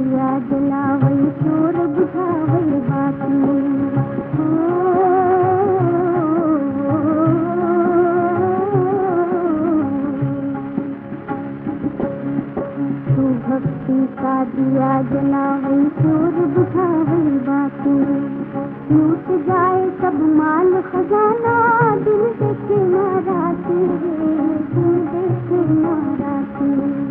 दिया जलावई शोर बुझावई बाकी तू भक्ति का दिया जलावई शोर बुझावई बाकी लूट जाए सब माल खजाना दिल देखे नाराती दिल देखे नाराती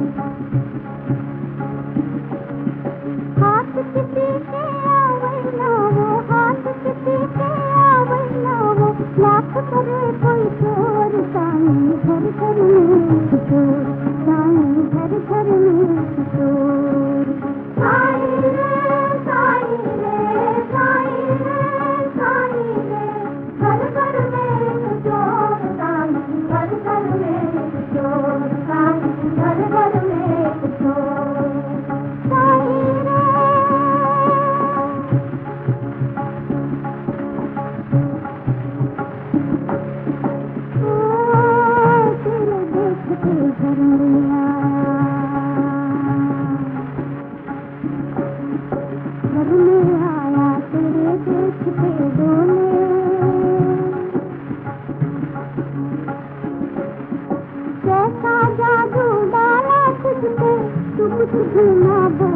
हाथ किसी के आवै ना वो हाथ किसी के आवै ना वो लाख करे कोई चोर साईं घर घर में चोर साईं घर घर में चोर साईं रे साईं रे साईं रे साईं रे घर घर में चोर साईं घर घर में चोर साईं घर घर में चोर साईं रे तेरे देखते घर में आया घर में आया तेरे देखते डोले कैसा जादू डाला तुझ पे तू कुछ भी ना बोले